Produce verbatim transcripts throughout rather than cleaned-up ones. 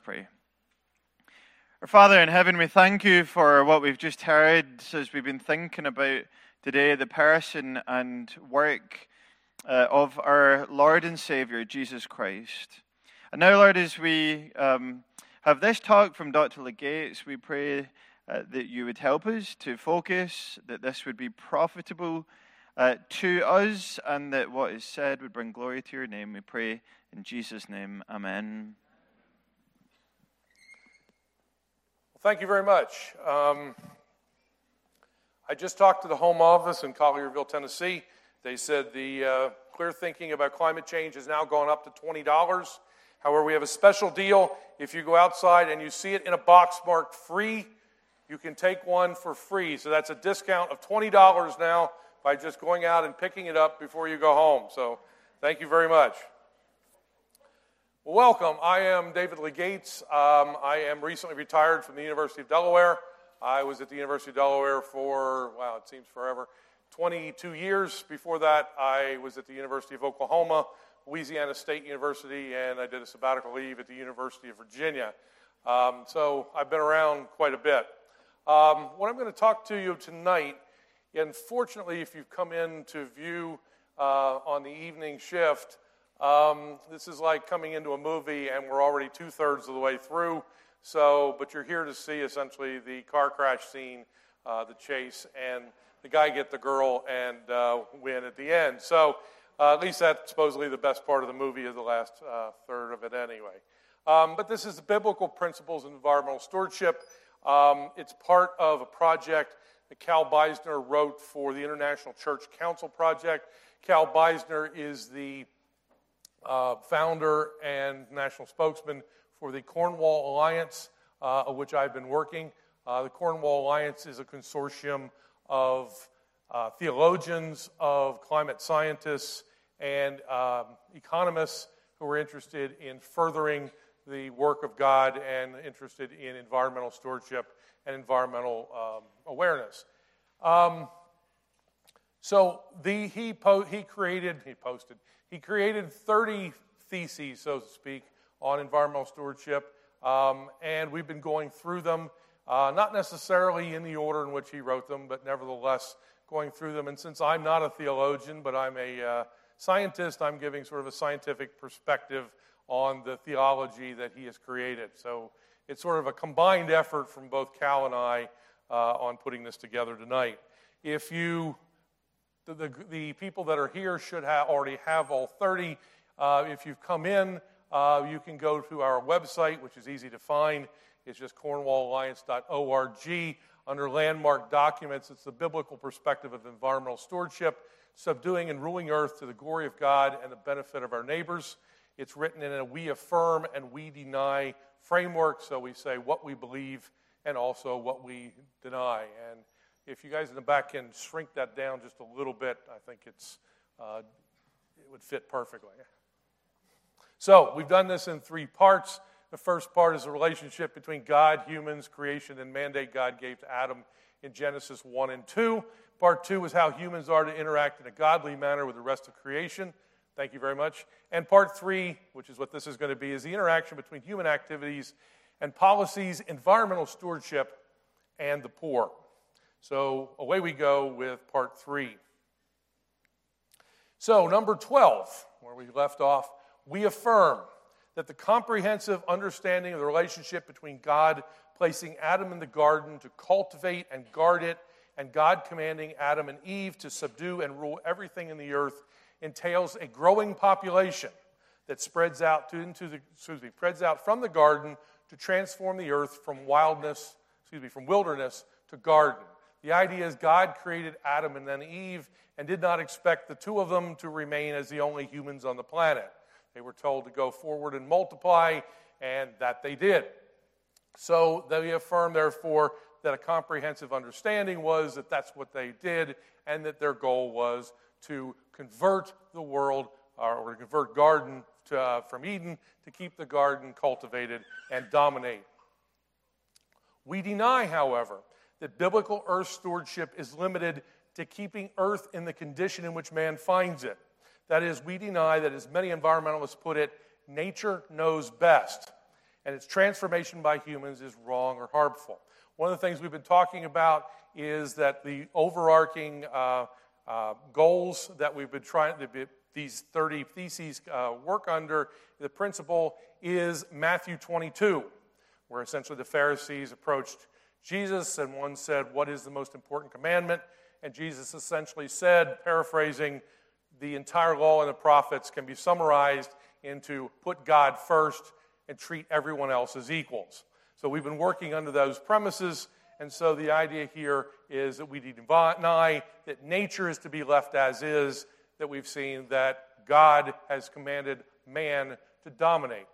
pray. Our Father in heaven, we thank you for what we've just heard as we've been thinking about today, the person and work uh, of our Lord and Savior, Jesus Christ. And now, Lord, as we um, have this talk from Doctor Legates, we pray uh, that you would help us to focus, that this would be profitable uh, to us, and that what is said would bring glory to your name. We pray in Jesus' name, amen. Thank you very much. Um, I just talked to the Home Office in Collierville, Tennessee. They said the uh, clear thinking about climate change has now gone up to twenty dollars. However, we have a special deal. If you go outside and you see it in a box marked free, you can take one for free. So that's a discount of twenty dollars now by just going out and picking it up before you go home. So thank you very much. Well, welcome. I am David Legates. Um, I am recently retired from the University of Delaware. I was at the University of Delaware for, wow, it seems forever, twenty-two years. Before that, I was at the University of Oklahoma, Louisiana State University, and I did a sabbatical leave at the University of Virginia. Um, so I've been around quite a bit. Um, what I'm going to talk to you tonight, unfortunately, if you've come in to view uh, on the evening shift, Um, this is like coming into a movie and we're already two-thirds of the way through. So, but you're here to see essentially the car crash scene, uh, the chase, and the guy get the girl and uh, win at the end. So, uh, at least that's supposedly the best part of the movie is the last uh, third of it anyway. Um, but this is the Biblical Principles of Environmental Stewardship. Um, it's part of a project that Cal Beisner wrote for the International Church Council Project. Cal Beisner is the Uh, founder and national spokesman for the Cornwall Alliance, uh, of which I've been working. Uh, the Cornwall Alliance is a consortium of uh, theologians, of climate scientists, and um, economists who are interested in furthering the work of God and interested in environmental stewardship and environmental um, awareness. Um, so the he po- he created he posted. He created thirty theses, so to speak, on environmental stewardship, um, and we've been going through them, uh, not necessarily in the order in which he wrote them, but nevertheless going through them. And since I'm not a theologian, but I'm a uh, scientist, I'm giving sort of a scientific perspective on the theology that he has created. So it's sort of a combined effort from both Cal and I uh, on putting this together tonight. If you The, the, the people that are here should ha- already have all thirty. Uh, if you've come in, uh, you can go to our website, which is easy to find. It's just cornwall alliance dot org. Under landmark documents, it's the biblical perspective of environmental stewardship, subduing and ruling earth to the glory of God and the benefit of our neighbors. It's written in a we affirm and we deny framework, so we say what we believe and also what we deny. And if you guys in the back can shrink that down just a little bit, I think it's uh, it would fit perfectly. So we've done this in three parts. The first part is the relationship between God, humans, creation, and mandate God gave to Adam in Genesis one and two. Part two is how humans are to interact in a godly manner with the rest of creation. Thank you very much. And part three, which is what this is going to be, is the interaction between human activities and policies, environmental stewardship, and the poor. So away we go with part three. So number twelve, where we left off, we affirm that the comprehensive understanding of the relationship between God placing Adam in the garden to cultivate and guard it, and God commanding Adam and Eve to subdue and rule everything in the earth entails a growing population that spreads out to, into the excuse me, spreads out from the garden to transform the earth from wildness, excuse me, from wilderness to garden. The idea is God created Adam and then Eve and did not expect the two of them to remain as the only humans on the planet. They were told to go forward and multiply, and that they did. So they affirm, therefore, that a comprehensive understanding was that that's what they did, and that their goal was to convert the world, or to convert garden to, uh, from Eden, to keep the garden cultivated and dominate. We deny, however, that biblical earth stewardship is limited to keeping earth in the condition in which man finds it. That is, we deny that, as many environmentalists put it, nature knows best. and its transformation by humans is wrong or harmful. One of the things we've been talking about is that the overarching uh, uh, goals that we've been trying to be, these thirty theses uh, work under, the principle is Matthew twenty-two, where essentially the Pharisees approached Jesus and one said, what is the most important commandment? And Jesus essentially said, paraphrasing, the entire law and the prophets can be summarized into put God first and treat everyone else as equals. So we've been working under those premises, and so the idea here is that we deny that nature is to be left as is, that we've seen that God has commanded man to dominate.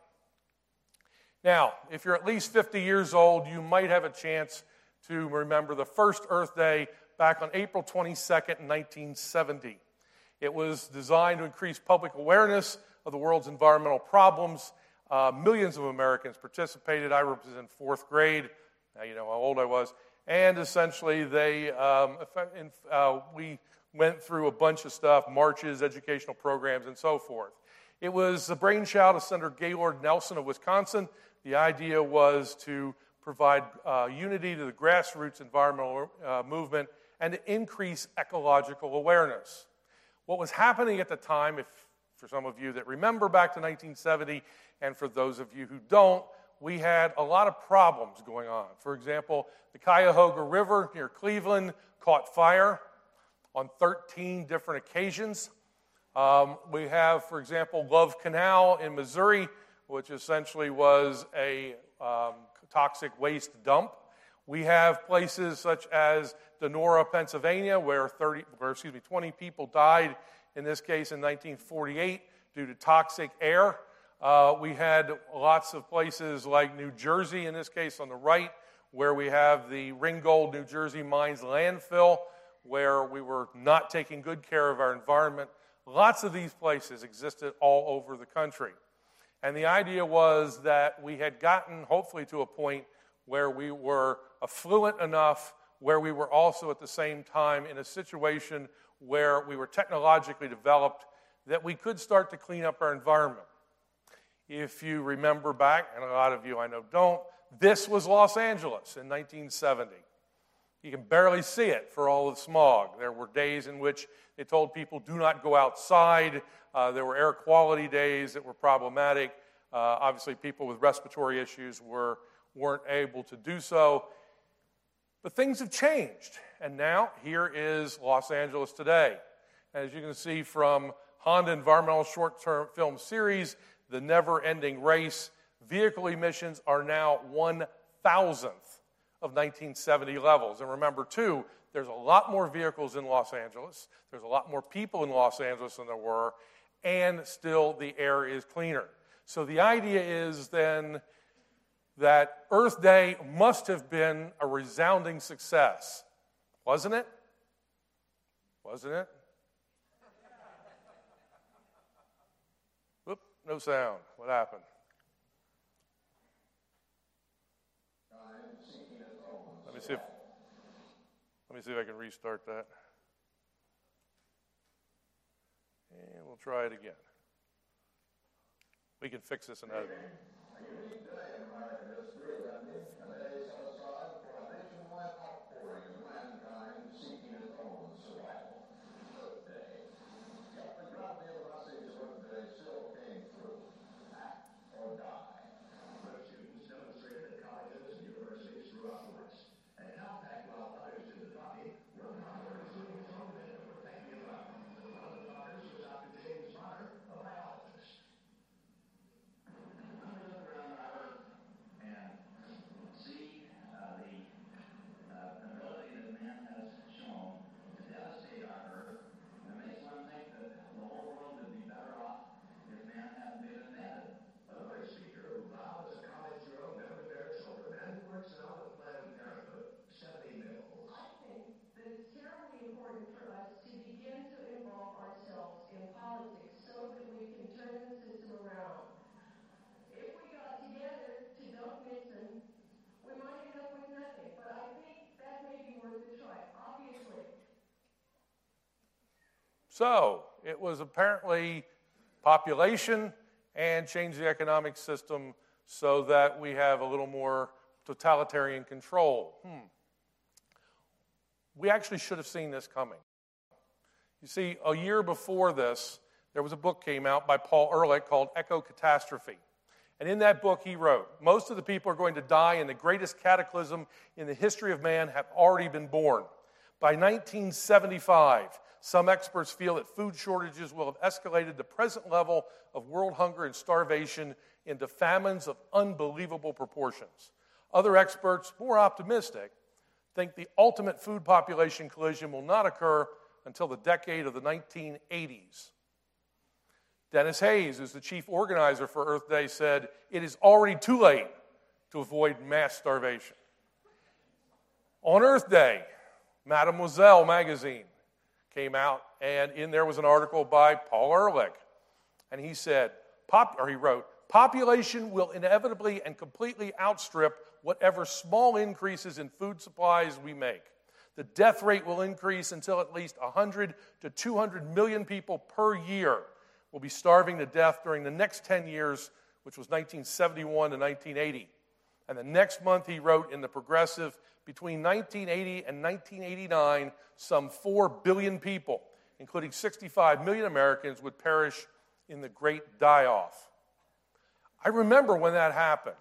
Now, if you're at least fifty years old, you might have a chance to remember the first Earth Day back on April twenty-second, nineteen seventy. It was designed to increase public awareness of the world's environmental problems. Uh, millions of Americans participated. I was in fourth grade. Now you know how old I was. And essentially, they um, uh, we went through a bunch of stuff, marches, educational programs, and so forth. It was the brainchild of Senator Gaylord Nelson of Wisconsin. The idea was to provide uh, unity to the grassroots environmental uh, movement and to increase ecological awareness. What was happening at the time, if for some of you that remember back to nineteen seventy, and for those of you who don't, we had a lot of problems going on. For example, the Cuyahoga River near Cleveland caught fire on thirteen different occasions. Um, we have, for example, Love Canal in Missouri, which essentially was a um, toxic waste dump. We have places such as Donora, Pennsylvania, where thirty, or excuse me, twenty people died, in this case in nineteen forty-eight, due to toxic air. Uh, we had lots of places like New Jersey, in this case on the right, where we have the Ringgold, New Jersey Mines landfill, where we were not taking good care of our environment. Lots of these places existed all over the country. And the idea was that we had gotten, hopefully, to a point where we were affluent enough, where we were also at the same time in a situation where we were technologically developed, that we could start to clean up our environment. If you remember back, and a lot of you I know don't, this was Los Angeles in nineteen seventy. You can barely see it for all the smog. There were days in which they told people, do not go outside. Uh, there were air quality days that were problematic. Uh, obviously, people with respiratory issues were, weren't able to do so. But things have changed. And now, here is Los Angeles today. As you can see from Honda Environmental Short-Term Film Series, The Never-Ending Race, vehicle emissions are now one thousandth of nineteen seventy levels. And remember, too, there's a lot more vehicles in Los Angeles. There's a lot more people in Los Angeles than there were. And still, the air is cleaner. So the idea is then that Earth Day must have been a resounding success. Wasn't it? Wasn't it? Whoop, no sound. What happened? Let me see if, let me see if I can restart that. And we'll try it again. We can fix this in editing. So it was apparently population and change the economic system so that we have a little more totalitarian control. Hmm. We actually should have seen this coming. You see, a year before this, there was a book came out by Paul Ehrlich called Ecocatastrophe. And in that book, he wrote, most of the people are going to die in the greatest cataclysm in the history of man have already been born. By nineteen seventy-five, some experts feel that food shortages will have escalated the present level of world hunger and starvation into famines of unbelievable proportions. Other experts, more optimistic, think the ultimate food population collision will not occur until the decade of the nineteen eighties. Dennis Hayes, who's the chief organizer for Earth Day, said, it is already too late to avoid mass starvation. On Earth Day, Mademoiselle magazine came out, and in there was an article by Paul Ehrlich. And he said, Pop, or he wrote, population will inevitably and completely outstrip whatever small increases in food supplies we make. The death rate will increase until at least one hundred to two hundred million people per year will be starving to death during the next ten years, which was nineteen seventy-one to nineteen eighty. And the next month he wrote in The Progressive, between nineteen eighty and nineteen eighty-nine, some four billion people, including sixty-five million Americans, would perish in the great die-off. I remember when that happened.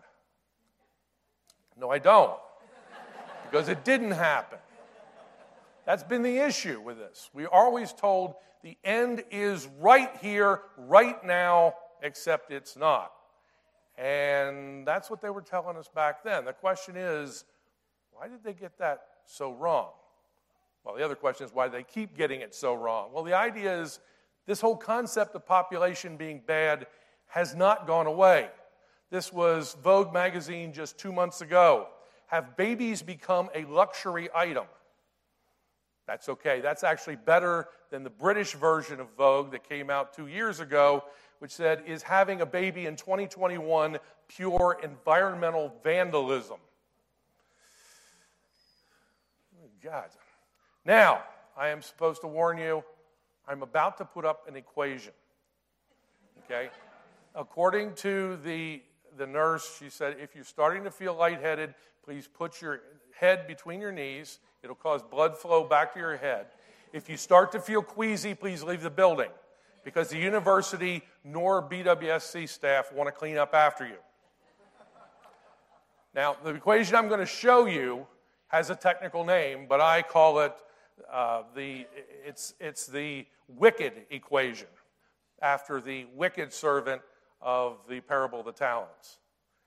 No, I don't, because it didn't happen. That's been the issue with this. We are always told the end is right here, right now, except it's not. And that's what they were telling us back then. The question is, why did they get that so wrong? Well, the other question is, why do they keep getting it so wrong? Well, the idea is this whole concept of population being bad has not gone away. This was Vogue magazine just two months ago. Have babies become a luxury item? That's okay. That's actually better than the British version of Vogue that came out two years ago, which said, is having a baby in twenty twenty-one pure environmental vandalism? Oh, God. Now, I am supposed to warn you, I'm about to put up an equation. Okay? According to the, the nurse, she said, if you're starting to feel lightheaded, please put your head between your knees. It'll cause blood flow back to your head. If you start to feel queasy, please leave the building, because the university nor B W S C staff want to clean up after you. Now, the equation I'm going to show you has a technical name, but I call it uh, the, it's, it's the wicked equation, after the wicked servant of the parable of the talents.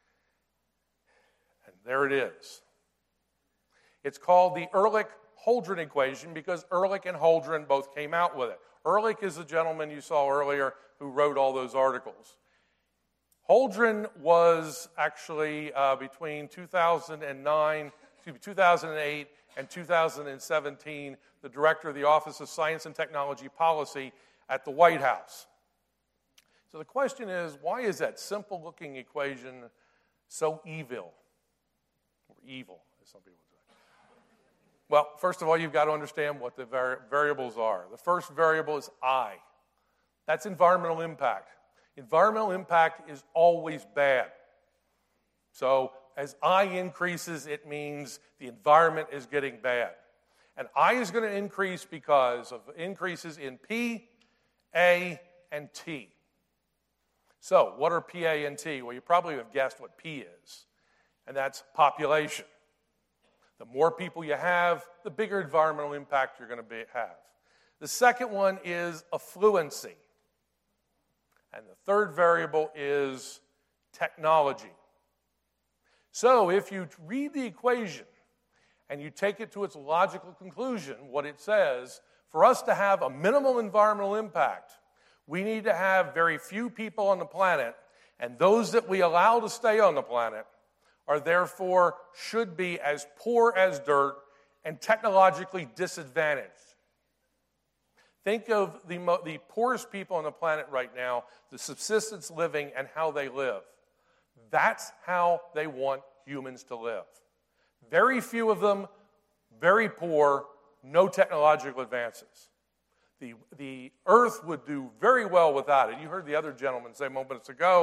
And there it is. It's called the Ehrlich-Holdren equation because Ehrlich and Holdren both came out with it. Ehrlich is the gentleman you saw earlier who wrote all those articles. Holdren was actually uh, between two thousand nine, excuse me, two thousand eight and two thousand seventeen, the director of the Office of Science and Technology Policy at the White House. So the question is, why is that simple-looking equation so evil? Or evil, as some people say. Well, first of all, you've got to understand what the vari- variables are. The first variable is I. That's environmental impact. Environmental impact is always bad. So as I increases, it means the environment is getting bad. And I is going to increase because of increases in P, A, and T. So what are P, A, and T? Well, you probably have guessed what P is, and that's population. The more people you have, the bigger environmental impact you're going to be, have. The second one is affluency. And the third variable is technology. So if you read the equation and you take it to its logical conclusion, what it says, for us to have a minimal environmental impact, we need to have very few people on the planet, and those that we allow to stay on the planet are therefore should be as poor as dirt and technologically disadvantaged. Think of the, mo- the poorest people on the planet right now, the subsistence living and how they live. That's how they want humans to live. Very few of them, very poor, no technological advances. The, the earth would do very well without it. You heard the other gentleman say moments ago,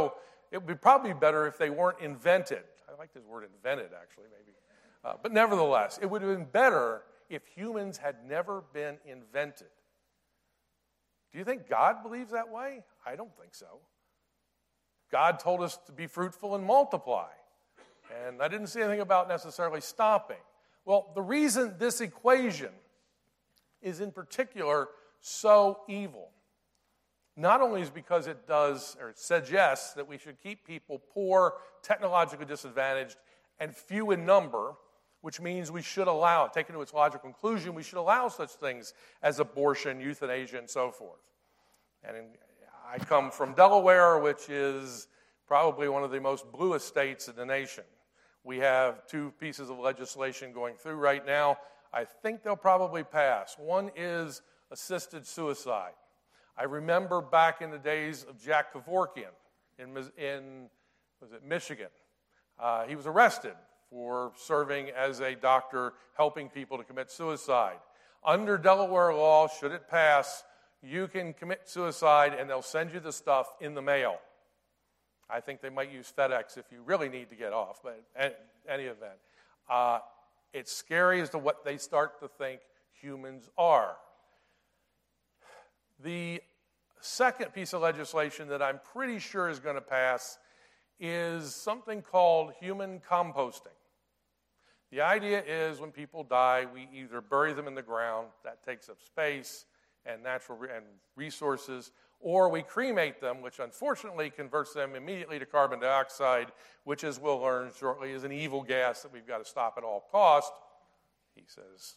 it would be probably better if they weren't invented. I like this word invented, actually, maybe. Uh, but nevertheless, it would have been better if humans had never been invented. Do you think God believes that way? I don't think so. God told us to be fruitful and multiply. And I didn't see anything about necessarily stopping. Well, the reason this equation is in particular so evil, not only is because it does, or it suggests that we should keep people poor, technologically disadvantaged, and few in number, which means we should allow, taken to its logical conclusion, we should allow such things as abortion, euthanasia, and so forth. And in, I come from Delaware, which is probably one of the most bluest states in the nation. We have two pieces of legislation going through right now. I think they'll probably pass. One is assisted suicide. I remember back in the days of Jack Kevorkian in, in was it Michigan. Uh, he was arrested for serving as a doctor helping people to commit suicide. Under Delaware law, should it pass, you can commit suicide and they'll send you the stuff in the mail. I think they might use FedEx if you really need to get off, but in any event. Uh, it's scary as to what they start to think humans are. The second piece of legislation that I'm pretty sure is going to pass is something called human composting. The idea is when people die, we either bury them in the ground, that takes up space and natural re- and resources, or we cremate them, which unfortunately converts them immediately to carbon dioxide, which, as we'll learn shortly, is an evil gas that we've got to stop at all cost. He says,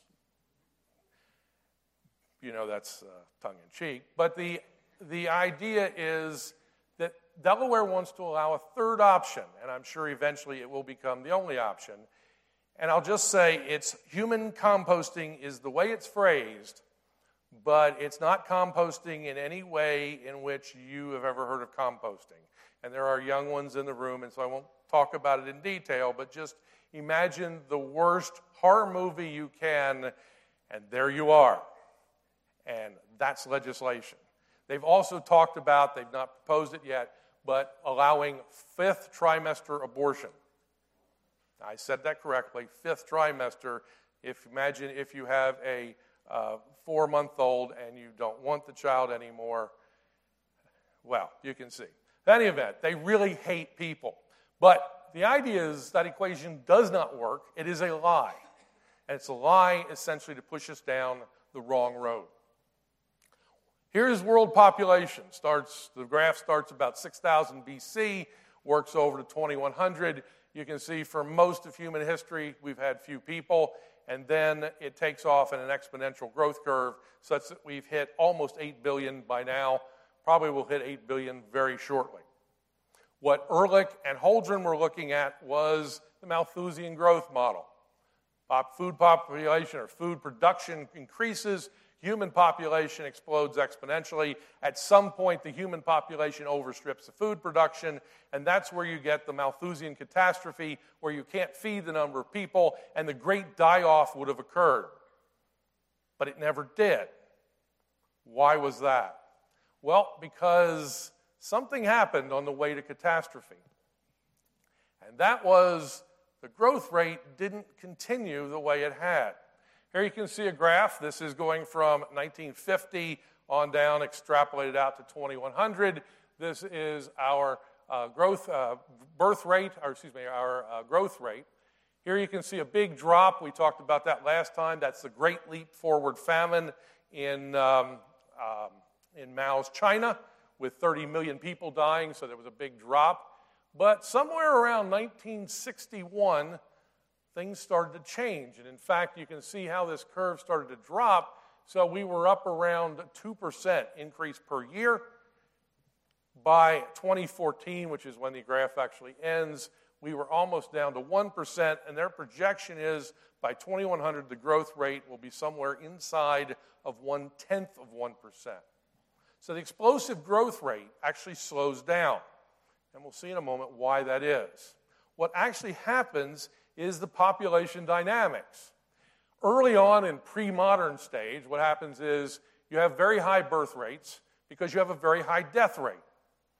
you know, that's uh, tongue-in-cheek. But the, the idea is that Delaware wants to allow a third option, and I'm sure eventually it will become the only option. And I'll just say it's human composting is the way it's phrased, but it's not composting in any way in which you have ever heard of composting. And there are young ones in the room, and so I won't talk about it in detail, but just imagine the worst horror movie you can, and there you are. And that's legislation. They've also talked about, they've not proposed it yet, but allowing fifth trimester abortion. I said that correctly, fifth trimester. If imagine if you have a uh, four-month-old and you don't want the child anymore, well, you can see. In any event, they really hate people. But the idea is that equation does not work. It is a lie. And it's a lie essentially to push us down the wrong road. Here's world population. Starts, the graph starts about six thousand B C, works over to twenty-one hundred. You can see for most of human history, we've had few people, and then it takes off in an exponential growth curve such that we've hit almost eight billion by now. Probably will hit eight billion very shortly. What Ehrlich and Holdren were looking at was the Malthusian growth model. Pop, food population or food production increases, human population explodes exponentially. At some point, the human population overstrips the food production, and that's where you get the Malthusian catastrophe, where you can't feed the number of people, and the great die-off would have occurred. But it never did. Why was that? Well, because something happened on the way to catastrophe. And that was the growth rate didn't continue the way it had. Here you can see a graph. This is going from nineteen fifty on down, extrapolated out to twenty-one hundred. This is our uh, growth uh, birth rate, or excuse me, our uh, growth rate. Here you can see a big drop. We talked about that last time. That's the Great Leap Forward famine in um, um, in Mao's China, with thirty million people dying. So there was a big drop. But somewhere around nineteen sixty-one. Things started to change. And in fact, you can see how this curve started to drop. So we were up around two percent increase per year. By twenty fourteen, which is when the graph actually ends, we were almost down to one percent. And their projection is by twenty-one hundred, the growth rate will be somewhere inside of one-tenth of one percent. So the explosive growth rate actually slows down. And we'll see in a moment why that is. What actually happens is the population dynamics. Early on in pre-modern stage, what happens is you have very high birth rates because you have a very high death rate.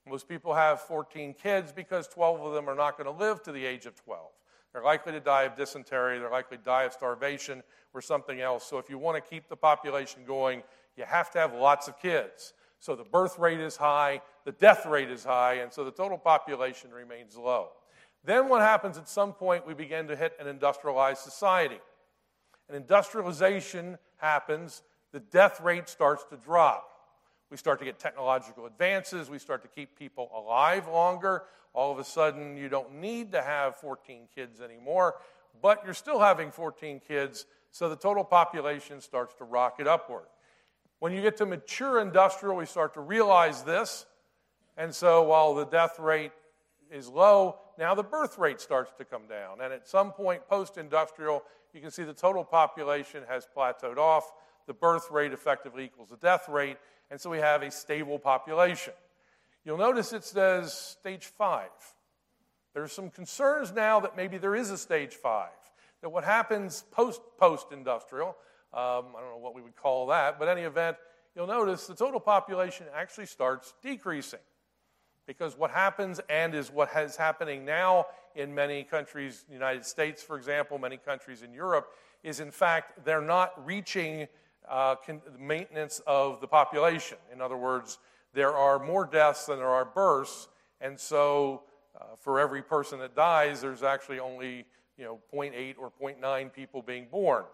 Most people have fourteen kids because twelve of them are not going to live to the age of twelve. They're likely to die of dysentery, they're likely to die of starvation or something else. So if you want to keep the population going, you have to have lots of kids. So the birth rate is high, the death rate is high, and so the total population remains low. Then what happens at some point, we begin to hit an industrialized society. And industrialization happens, the death rate starts to drop. We start to get technological advances, we start to keep people alive longer. All of a sudden, you don't need to have fourteen kids anymore, but you're still having fourteen kids, so the total population starts to rocket upward. When you get to mature industrial, we start to realize this, and so while the death rate is low, now the birth rate starts to come down. And at some point, post-industrial, you can see the total population has plateaued off. The birth rate effectively equals the death rate, and so we have a stable population. You'll notice it says stage five. There's some concerns now that maybe there is a stage five, that what happens post, post-industrial, um, I don't know what we would call that, but in any event, you'll notice the total population actually starts decreasing. Because what happens, and is what is happening now in many countries, the United States, for example, many countries in Europe, is in fact they're not reaching uh, con- maintenance of the population. In other words, there are more deaths than there are births, and so uh, for every person that dies, there's actually only you know zero point eight or zero point nine people being born.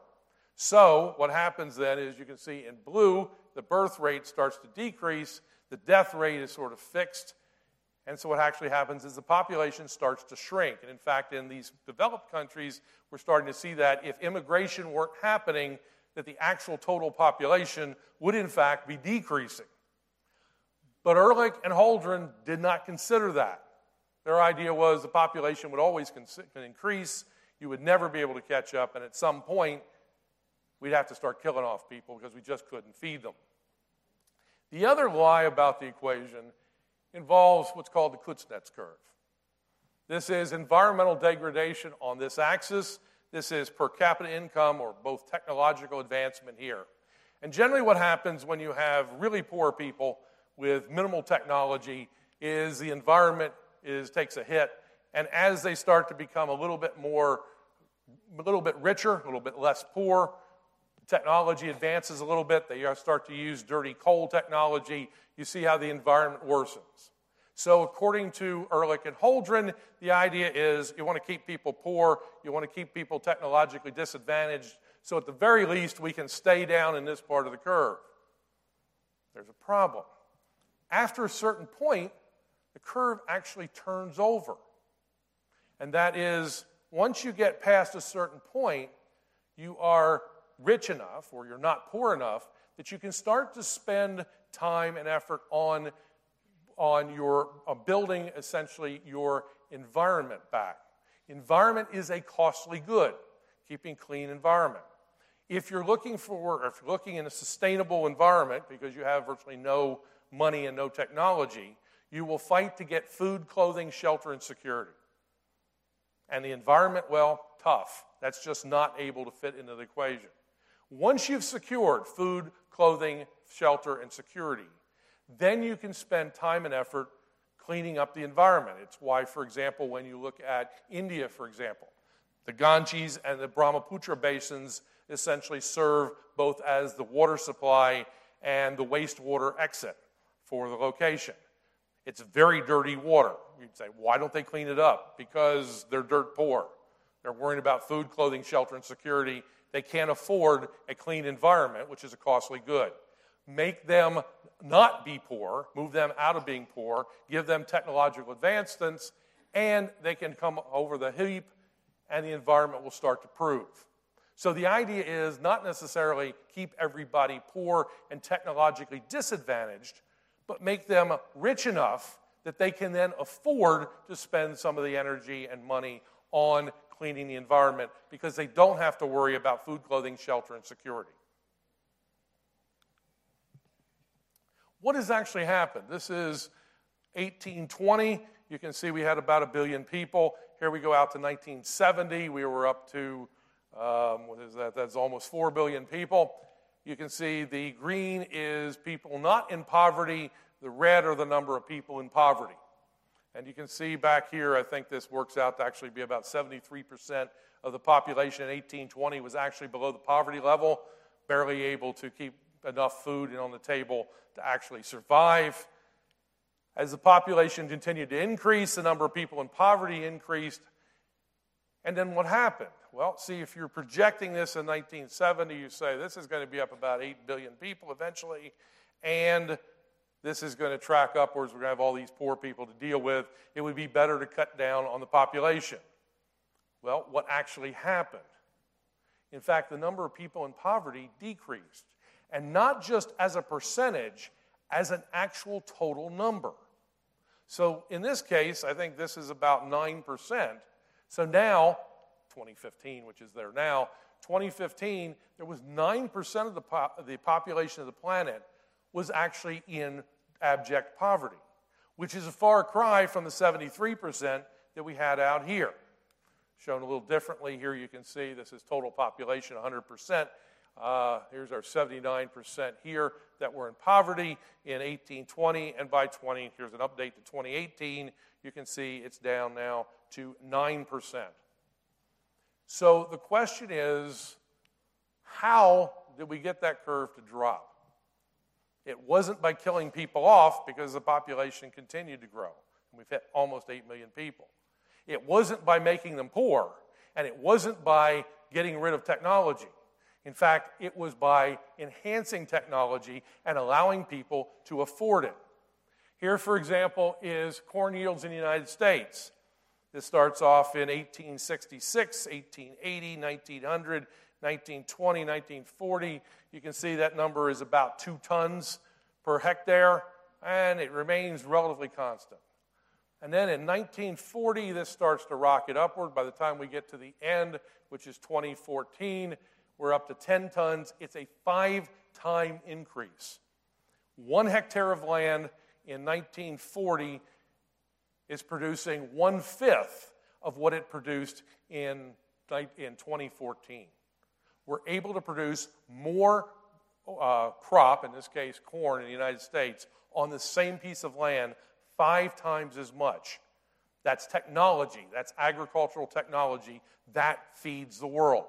So what happens then is you can see in blue, the birth rate starts to decrease, the death rate is sort of fixed, and so what actually happens is the population starts to shrink. And in fact, in these developed countries, we're starting to see that if immigration weren't happening, that the actual total population would in fact be decreasing. But Ehrlich and Holdren did not consider that. Their idea was the population would always increase, you would never be able to catch up, and at some point, we'd have to start killing off people because we just couldn't feed them. The other lie about the equation involves what's called the Kuznets curve. This is environmental degradation on this axis. This is per capita income, or both technological advancement here. And generally what happens when you have really poor people with minimal technology is the environment is takes a hit, and as they start to become a little bit more, a little bit richer, a little bit less poor, technology advances a little bit, they start to use dirty coal technology, you see how the environment worsens. So according to Ehrlich and Holdren, the idea is you want to keep people poor, you want to keep people technologically disadvantaged, so at the very least we can stay down in this part of the curve. There's a problem. After a certain point, the curve actually turns over. And that is, once you get past a certain point, you are rich enough, or you're not poor enough, that you can start to spend time and effort on, on your uh, building, essentially, your environment back. Environment is a costly good, keeping clean environment. If you're looking for, if you're looking in a sustainable environment, because you have virtually no money and no technology, you will fight to get food, clothing, shelter, and security. And the environment, well, tough. That's just not able to fit into the equation. Once you've secured food, clothing, shelter, and security, then you can spend time and effort cleaning up the environment. It's why, for example, when you look at India, for example, the Ganges and the Brahmaputra basins essentially serve both as the water supply and the wastewater exit for the location. It's very dirty water. You'd say, why don't they clean it up? Because they're dirt poor. They're worrying about food, clothing, shelter, and security. They can't afford a clean environment, which is a costly good. Make them not be poor, move them out of being poor, give them technological advancements, and they can come over the heap, and the environment will start to improve. So the idea is not necessarily keep everybody poor and technologically disadvantaged, but make them rich enough that they can then afford to spend some of the energy and money on cleaning the environment because they don't have to worry about food, clothing, shelter, and security. What has actually happened? This is eighteen twenty. You can see we had about a billion people. Here we go out to nineteen seventy. We were up to, um, what is that? That's almost four billion people. You can see the green is people not in poverty, The red are the number of people in poverty. And you can see back here, I think this works out to actually be about seventy-three percent of the population in eighteen twenty was actually below the poverty level, barely able to keep enough food on the table to actually survive. As the population continued to increase, the number of people in poverty increased. And then what happened? Well, see, if you're projecting this in nineteen seventy, you say this is going to be up about eight billion people eventually, and this is going to track upwards. We're going to have all these poor people to deal with. It would be better to cut down on the population. Well, what actually happened? In fact, the number of people in poverty decreased. And not just as a percentage, as an actual total number. So in this case, I think this is about nine percent. So now, twenty fifteen, which is there now, twenty fifteen, there was nine percent of the, po- the population of the planet was actually in abject poverty, which is a far cry from the seventy-three percent that we had out here. Shown a little differently here, you can see this is total population, one hundred percent. Uh, here's our seventy-nine percent here that were in poverty in eighteen twenty, and by twenty, here's an update to twenty eighteen, you can see it's down now to nine percent. So the question is, how did we get that curve to drop? It wasn't by killing people off, because the population continued to grow. We've hit almost eight million people. It wasn't by making them poor, and it wasn't by getting rid of technology. In fact, it was by enhancing technology and allowing people to afford it. Here, for example, is corn yields in the United States. This starts off in eighteen sixty-six, eighteen eighty, nineteen hundred, nineteen twenty, nineteen forty. You can see that number is about two tons per hectare, and it remains relatively constant. And then in nineteen forty, this starts to rocket upward. By the time we get to the end, which is twenty fourteen, we're up to ten tons. It's a five-time increase. One hectare of land in nineteen forty is producing one-fifth of what it produced in, in twenty fourteen. We're able to produce more uh, crop, in this case corn in the United States, on the same piece of land five times as much. That's technology. That's agricultural technology. That feeds the world.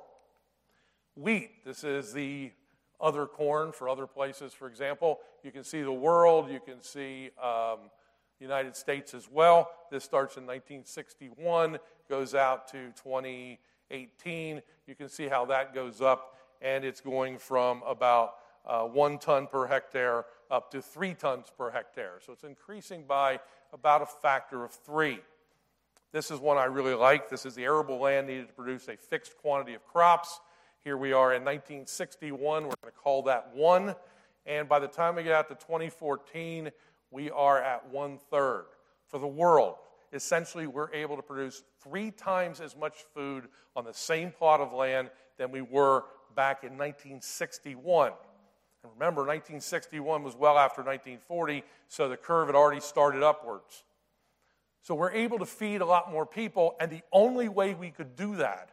Wheat, this is the other corn for other places, for example. You can see the world. You can see um, the United States as well. This starts in nineteen sixty-one, goes out to twenty eighteen. You can see how that goes up, and it's going from about uh, one ton per hectare up to three tons per hectare. So it's increasing by about a factor of three. This is one I really like. This is the arable land needed to produce a fixed quantity of crops. Here we are in nineteen sixty-one. We're going to call that one. And by the time we get out to twenty fourteen, we are at one-third. For the world, essentially, we're able to produce three times as much food on the same plot of land than we were back in nineteen sixty-one. And remember, nineteen sixty-one was well after nineteen forty, so the curve had already started upwards. So we're able to feed a lot more people, and the only way we could do that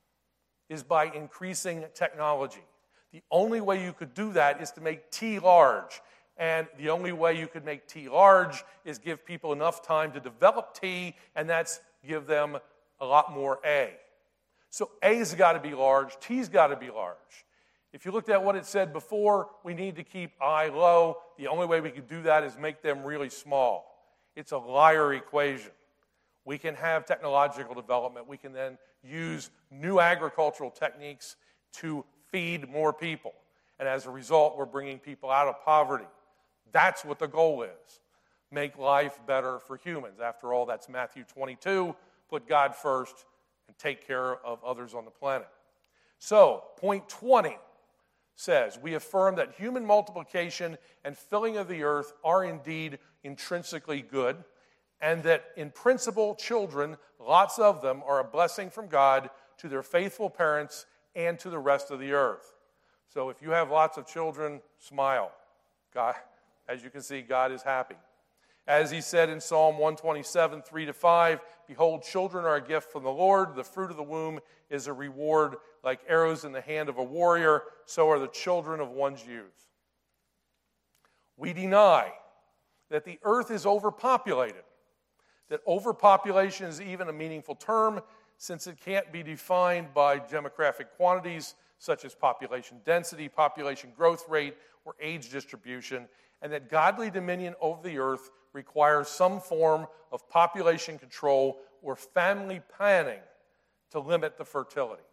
is by increasing technology. The only way you could do that is to make T large. And the only way you could make T large is give people enough time to develop T, and that's give them a lot more A. So A's got to be large, T's got to be large. If you looked at what it said before, we need to keep I low. The only way we could do that is make them really small. It's a liar equation. We can have technological development. We can then use new agricultural techniques to feed more people. And as a result, we're bringing people out of poverty. That's what the goal is. Make life better for humans. After all, that's Matthew twenty-two. Put God first and take care of others on the planet. So, point twenty says, we affirm that human multiplication and filling of the earth are indeed intrinsically good, and that in principle, children, lots of them, are a blessing from God to their faithful parents and to the rest of the earth. So if you have lots of children, smile. God, as you can see, God is happy. As he said in Psalm one twenty-seven, three to five, behold, children are a gift from the Lord. The fruit of the womb is a reward. Like arrows in the hand of a warrior, so are the children of one's youth. We deny that the earth is overpopulated, that overpopulation is even a meaningful term since it can't be defined by demographic quantities such as population density, population growth rate, or age distribution, and that godly dominion over the earth requires some form of population control or family planning to limit the fertility.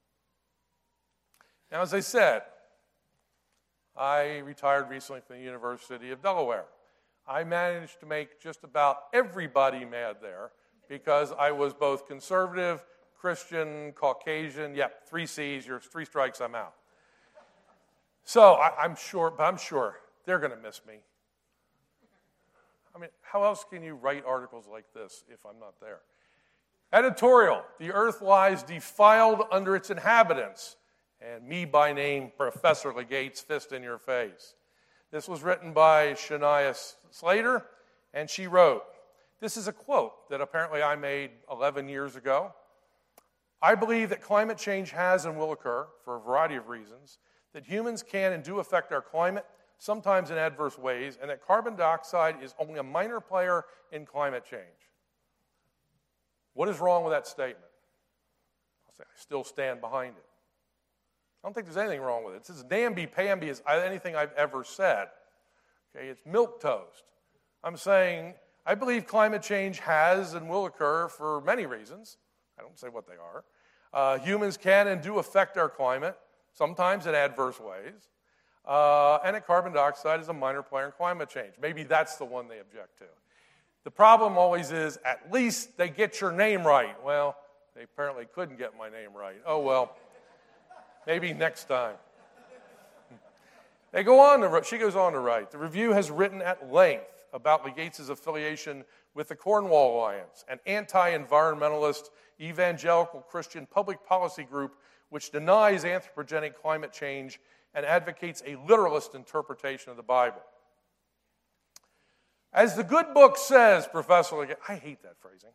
Now, as I said, I retired recently from the University of Delaware. I managed to make just about everybody mad there because I was both conservative, Christian, Caucasian. Yep, three C's, you're three strikes, I'm out. So I, I'm sure, but I'm sure they're going to miss me. I mean, how else can you write articles like this if I'm not there? Editorial, the earth lies defiled under its inhabitants. And me by name, Professor Legate's fist in your face. This was written by Shania Slater, and she wrote, this is a quote that apparently I made eleven years ago. I believe that climate change has and will occur for a variety of reasons, that humans can and do affect our climate, sometimes in adverse ways, and that carbon dioxide is only a minor player in climate change. What is wrong with that statement? I'll say I still stand behind it. I don't think there's anything wrong with it. It's as namby-pamby as anything I've ever said. Okay, it's milquetoast. I'm saying I believe climate change has and will occur for many reasons. I don't say what they are. Uh, humans can and do affect our climate, sometimes in adverse ways. Uh, and that carbon dioxide is a minor player in climate change. Maybe that's the one they object to. The problem always is, at least they get your name right. Well, they apparently couldn't get my name right. Oh, well. Maybe next time. They go on to, she goes on to write, the review has written at length about Legates' affiliation with the Cornwall Alliance, an anti-environmentalist, evangelical Christian public policy group which denies anthropogenic climate change and advocates a literalist interpretation of the Bible. As the good book says, Professor Legate, I hate that phrasing.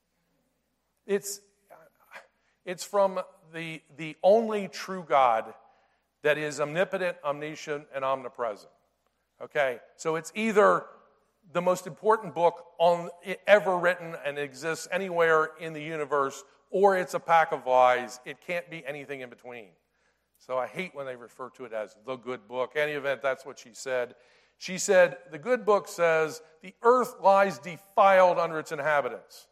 It's, it's from the, the only true God that is omnipotent, omniscient, and omnipresent. Okay? So it's either the most important book on ever written and exists anywhere in the universe, or it's a pack of lies. It can't be anything in between. So I hate when they refer to it as the good book. In any event, that's what she said. She said, the good book says, the earth lies defiled under its inhabitants.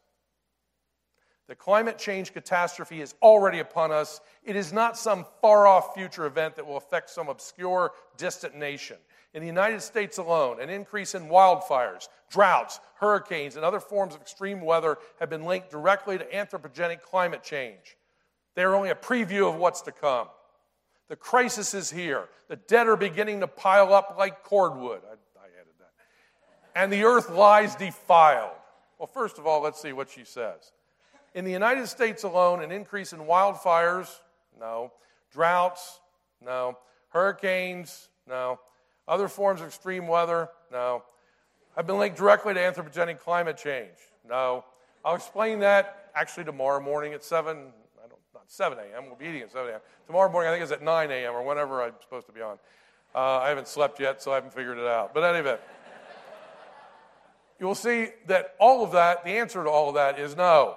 The climate change catastrophe is already upon us. It is not some far-off future event that will affect some obscure, distant nation. In the United States alone, an increase in wildfires, droughts, hurricanes, and other forms of extreme weather have been linked directly to anthropogenic climate change. They are only a preview of what's to come. The crisis is here. The dead are beginning to pile up like cordwood. I, I added that. And the earth lies defiled. Well, first of all, let's see what she says. In the United States alone, an increase in wildfires, no. Droughts, no. Hurricanes, no. Other forms of extreme weather, no. Have been linked directly to anthropogenic climate change, no. I'll explain that actually tomorrow morning at seven, I don't, not seven a.m., we'll be eating at seven a.m. Tomorrow morning, I think it's at nine a.m. or whenever I'm supposed to be on. Uh, I haven't slept yet, so I haven't figured it out. But anyway, you will see that all of that, the answer to all of that is no.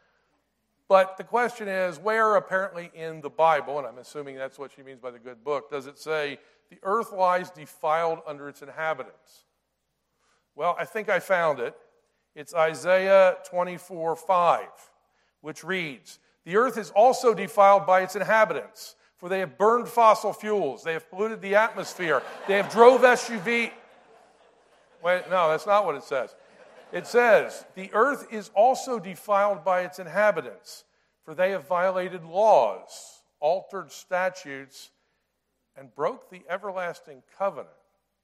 But the question is, where apparently in the Bible, and I'm assuming that's what she means by the good book, does it say, the earth lies defiled under its inhabitants? Well, I think I found it. It's Isaiah twenty-four five, which reads, the earth is also defiled by its inhabitants, for they have burned fossil fuels, they have polluted the atmosphere, they have drove S U V. Wait, no, that's not what it says. It says, the earth is also defiled by its inhabitants, for they have violated laws, altered statutes, and broke the everlasting covenant.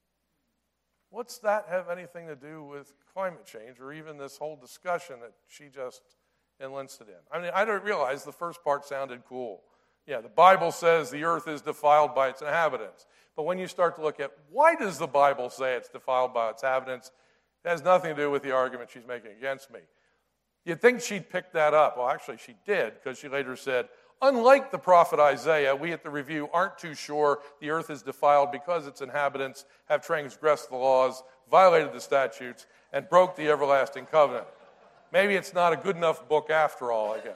What's that have anything to do with climate change or even this whole discussion that she just enlisted in? I mean, I don't realize the first part sounded cool. Yeah, the Bible says the earth is defiled by its inhabitants. But when you start to look at why does the Bible say it's defiled by its inhabitants, it has nothing to do with the argument she's making against me. You'd think she'd pick that up. Well, actually, she did, because she later said, unlike the prophet Isaiah, we at the Review aren't too sure the earth is defiled because its inhabitants have transgressed the laws, violated the statutes, and broke the everlasting covenant. Maybe it's not a good enough book after all, I guess.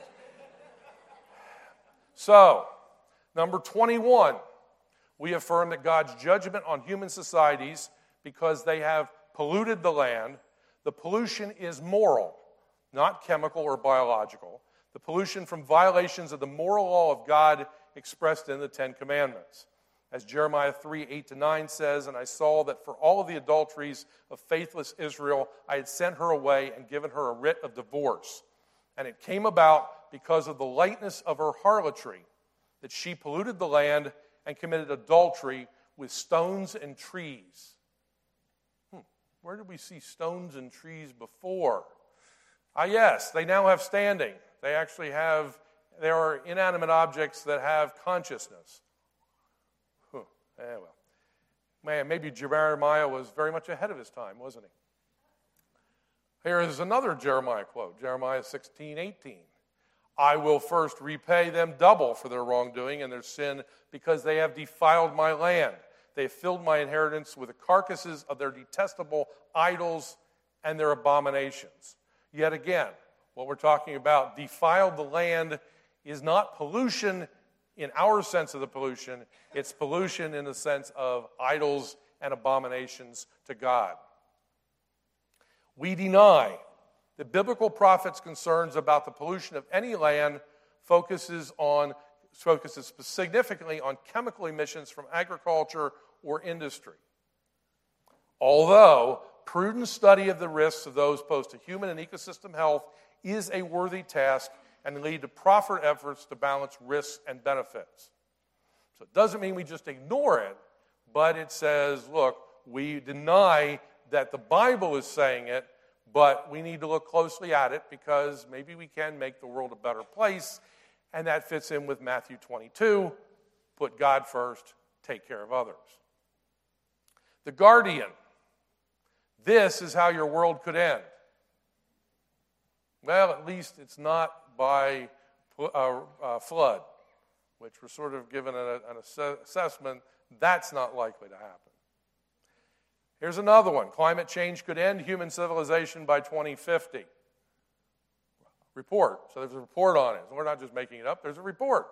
So, number twenty-one, we affirm that God's judgment on human societies, because they have polluted the land, the pollution is moral, not chemical or biological. The pollution from violations of the moral law of God expressed in the Ten Commandments. As Jeremiah three, eight to nine says, and I saw that for all of the adulteries of faithless Israel, I had sent her away and given her a writ of divorce. And it came about because of the lightness of her harlotry, that she polluted the land and committed adultery with stones and trees. Hmm. Where did we see stones and trees before? Ah, yes, they now have standing. They actually have, there are inanimate objects that have consciousness. Huh. Eh, well. Man, maybe Jeremiah was very much ahead of his time, wasn't he? Here is another Jeremiah quote, Jeremiah sixteen, eighteen. I will first repay them double for their wrongdoing and their sin, because they have defiled my land. They have filled my inheritance with the carcasses of their detestable idols and their abominations. Yet again, what we're talking about, defiled the land, is not pollution in our sense of the pollution. It's pollution in the sense of idols and abominations to God. We deny the biblical prophet's concerns about the pollution of any land focuses on focuses significantly on chemical emissions from agriculture or industry. Although prudent study of the risks of those posed to human and ecosystem health is a worthy task and lead to proper efforts to balance risks and benefits. So it doesn't mean we just ignore it, but it says, look, we deny that the Bible is saying it, but we need to look closely at it because maybe we can make the world a better place, and that fits in with Matthew twenty-two, put God first, take care of others. The Guardian, this is how your world could end. Well, at least it's not by uh, uh, flood, which we're sort of given an, an ass- assessment. That's not likely to happen. Here's another one. Climate change could end human civilization by twenty fifty. Report. So there's a report on it. We're not just making it up. There's a report.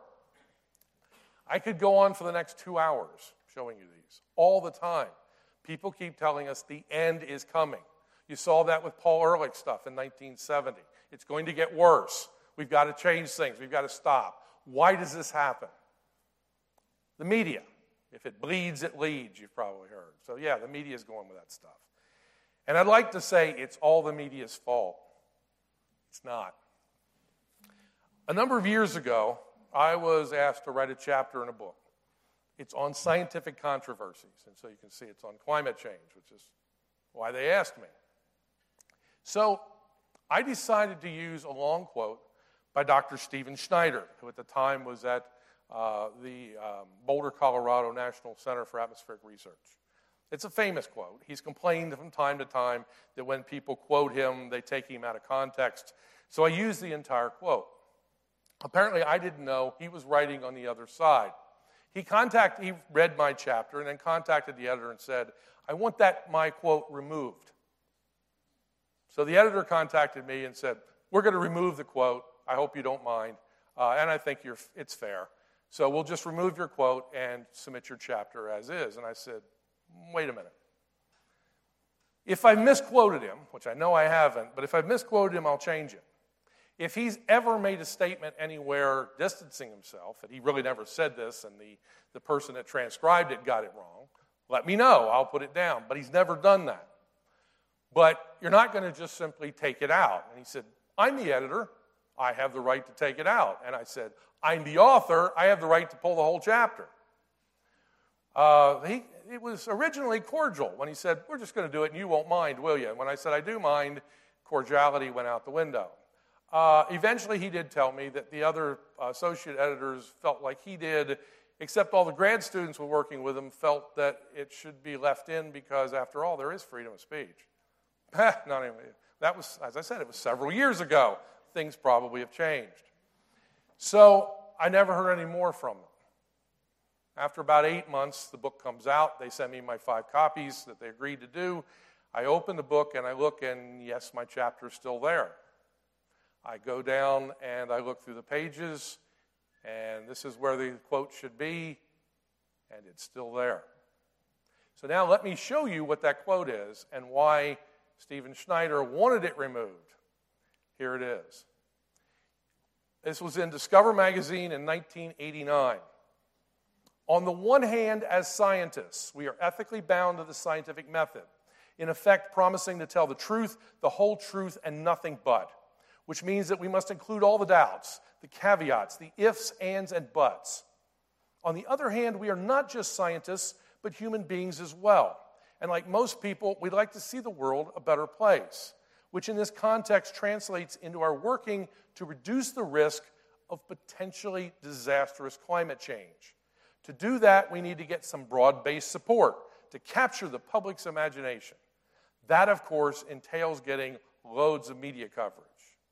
I could go on for the next two hours showing you these all the time. People keep telling us the end is coming. You saw that with Paul Ehrlich stuff in nineteen seventy. It's going to get worse. We've got to change things. We've got to stop. Why does this happen? The media. If it bleeds, it leads, you've probably heard. So yeah, the media is going with that stuff. And I'd like to say it's all the media's fault. It's not. A number of years ago, I was asked to write a chapter in a book. It's on scientific controversies, and so you can see it's on climate change, which is why they asked me. So I decided to use a long quote by Doctor Stephen Schneider, who at the time was at uh, the um, Boulder, Colorado National Center for Atmospheric Research. It's a famous quote. He's complained from time to time that when people quote him, they take him out of context. So I used the entire quote. Apparently, I didn't know he was writing on the other side. He contacted, he read my chapter and then contacted the editor and said, I want that, my quote, removed. So the editor contacted me and said, we're going to remove the quote. I hope you don't mind. Uh, and I think you're, it's fair. So we'll just remove your quote and submit your chapter as is. And I said, wait a minute. If I misquoted him, which I know I haven't, but if I've misquoted him, I'll change it. If he's ever made a statement anywhere distancing himself, and he really never said this, and the, the person that transcribed it got it wrong, let me know. I'll put it down. But he's never done that. But you're not going to just simply take it out. And he said, I'm the editor. I have the right to take it out. And I said, I'm the author. I have the right to pull the whole chapter. Uh, he, it was originally cordial when he said, we're just going to do it and you won't mind, will you? And when I said, I do mind, cordiality went out the window. Uh, eventually, he did tell me that the other uh, associate editors felt like he did, except all the grad students who were working with him felt that it should be left in because, after all, there is freedom of speech. Not even, that was, as I said, it was several years ago. Things probably have changed. So I never heard any more from them. After about eight months, the book comes out. They send me my five copies that they agreed to do. I open the book and I look, and yes, my chapter is still there. I go down and I look through the pages, and this is where the quote should be, and it's still there. So now let me show you what that quote is and why Stephen Schneider wanted it removed. Here it is. This was in Discover magazine in nineteen eighty-nine. On the one hand, as scientists, we are ethically bound to the scientific method, in effect promising to tell the truth, the whole truth, and nothing but, which means that we must include all the doubts, the caveats, the ifs, ands, and buts. On the other hand, we are not just scientists, but human beings as well. And like most people, we'd like to see the world a better place, which in this context translates into our working to reduce the risk of potentially disastrous climate change. To do that, we need to get some broad-based support to capture the public's imagination. That, of course, entails getting loads of media coverage.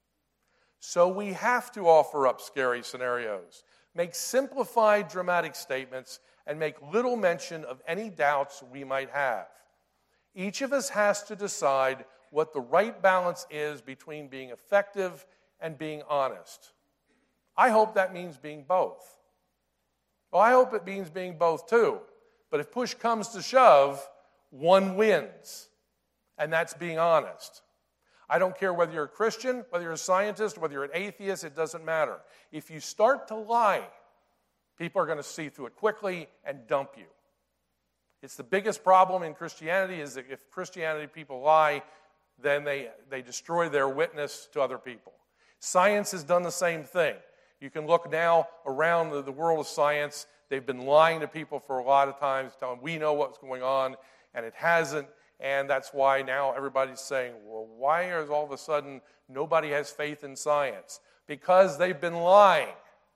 So we have to offer up scary scenarios, make simplified dramatic statements, and make little mention of any doubts we might have. Each of us has to decide what the right balance is between being effective and being honest. I hope that means being both. Well, I hope it means being both too. But if push comes to shove, one wins, and that's being honest. I don't care whether you're a Christian, whether you're a scientist, whether you're an atheist, it doesn't matter. If you start to lie, people are going to see through it quickly and dump you. It's the biggest problem in Christianity is that if Christianity people lie, then they, they destroy their witness to other people. Science has done the same thing. You can look now around the, the world of science. They've been lying to people for a lot of times, telling them we know what's going on, and it hasn't. And that's why now everybody's saying, well, why is all of a sudden nobody has faith in science? Because they've been lying.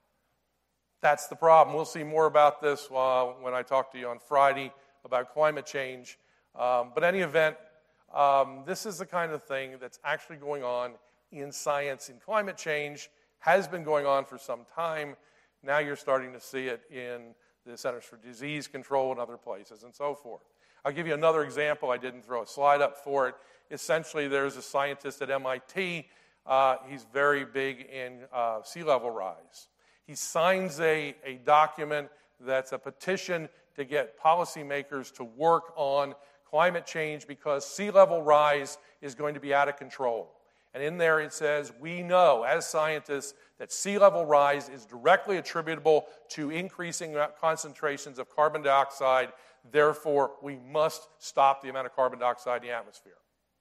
That's the problem. We'll see more about this uh, when I talk to you on Friday about climate change. Um, but in any event, um, this is the kind of thing that's actually going on in science in climate change, has been going on for some time. Now you're starting to see it in the Centers for Disease Control and other places and so forth. I'll give you another example. I didn't throw a slide up for it. Essentially, there's a scientist at M I T. Uh, he's very big in uh, sea level rise. He signs a, a document that's a petition to get policymakers to work on climate change because sea level rise is going to be out of control. And in there it says, we know as scientists that sea level rise is directly attributable to increasing concentrations of carbon dioxide. Therefore, we must stop the amount of carbon dioxide in the atmosphere.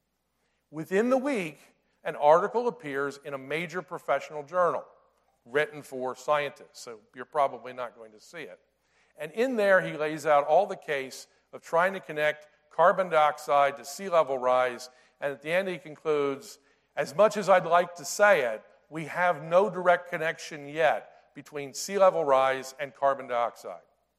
Within the week, an article appears in a major professional journal written for scientists, so you're probably not going to see it. And in there, he lays out all the case of trying to connect carbon dioxide to sea level rise, and at the end he concludes, as much as I'd like to say it, we have no direct connection yet between sea level rise and carbon dioxide.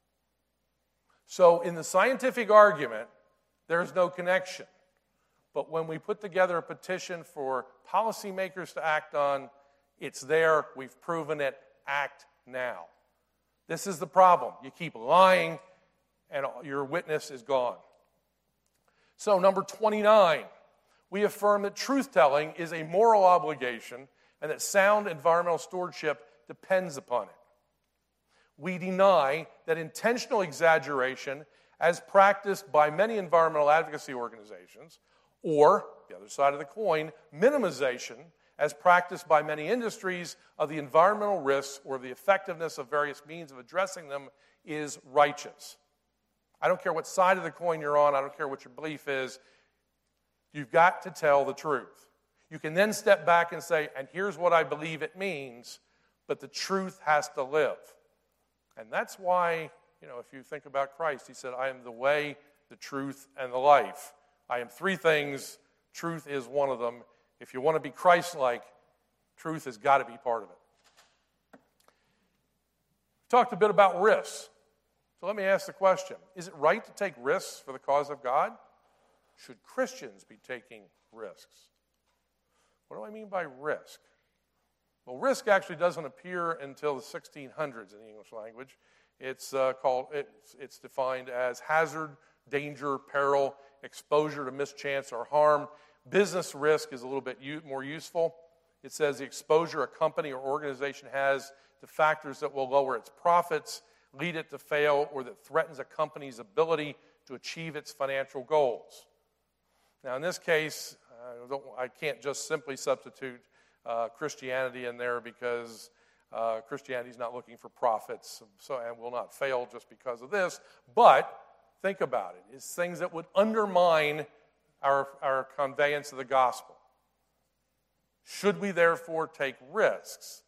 So in the scientific argument, there's no connection. But when we put together a petition for policymakers to act on, it's there, we've proven it, act now. This is the problem. You keep lying, and your witness is gone. So number twenty-nine, we affirm that truth-telling is a moral obligation and that sound environmental stewardship depends upon it. We deny that intentional exaggeration, as practiced by many environmental advocacy organizations, or, the other side of the coin, minimization, as practiced by many industries, of the environmental risks or the effectiveness of various means of addressing them, is righteous. I don't care what side of the coin you're on, I don't care what your belief is, you've got to tell the truth. You can then step back and say, and here's what I believe it means, but the truth has to live. And that's why, you know, if you think about Christ, he said, I am the way, the truth, and the life. I am three things. Truth is one of them. If you want to be Christ-like, truth has got to be part of it. We talked a bit about risks. So let me ask the question, is it right to take risks for the cause of God? Should Christians be taking risks? What do I mean by risk? Well, risk actually doesn't appear until the sixteen hundreds in the English language. It's uh, called, it's, it's defined as hazard, danger, peril, exposure to mischance or harm. Business risk is a little bit u- more useful. It says the exposure a company or organization has to factors that will lower its profits, lead it to fail, or that threatens a company's ability to achieve its financial goals. Now, in this case, I, don't, I can't just simply substitute uh, Christianity in there because uh, Christianity is not looking for profits, so and will not fail just because of this. But think about it. It's things that would undermine our, our conveyance of the gospel. Should we therefore take risks?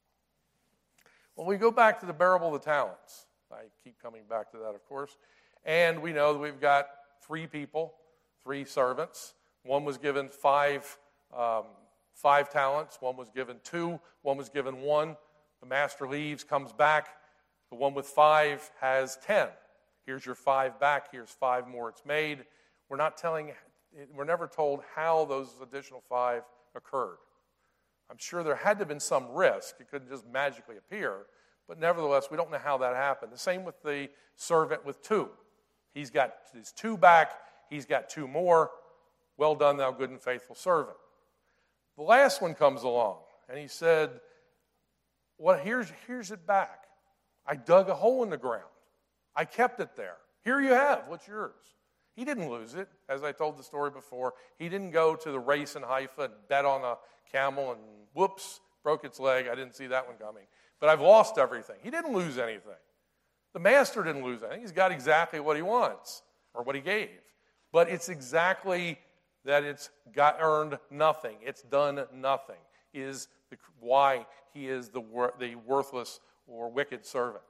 Well, we go back to the parable of the talents. I keep coming back to that, of course. And we know that we've got three people, three servants. One was given five, um, five talents. One was given two. One was given one. The master leaves, comes back. The one with five has ten. Here's your five back. Here's five more. It's made. We're not telling, we're never told how those additional five occurred. I'm sure there had to have been some risk. It couldn't just magically appear. But nevertheless, we don't know how that happened. The same with the servant with two. He's got his two back. He's got two more. Well done, thou good and faithful servant. The last one comes along, and he said, well, here's, here's it back. I dug a hole in the ground. I kept it there. Here you have. What's yours? He didn't lose it, as I told the story before. He didn't go to the race in Haifa and bet on a camel and whoops, broke its leg. I didn't see that one coming. But I've lost everything. He didn't lose anything. The master didn't lose anything. He's got exactly what he wants, or what he gave. But it's exactly that it's got earned nothing. It's done nothing, is the, why he is the, wor- the worthless or wicked servant.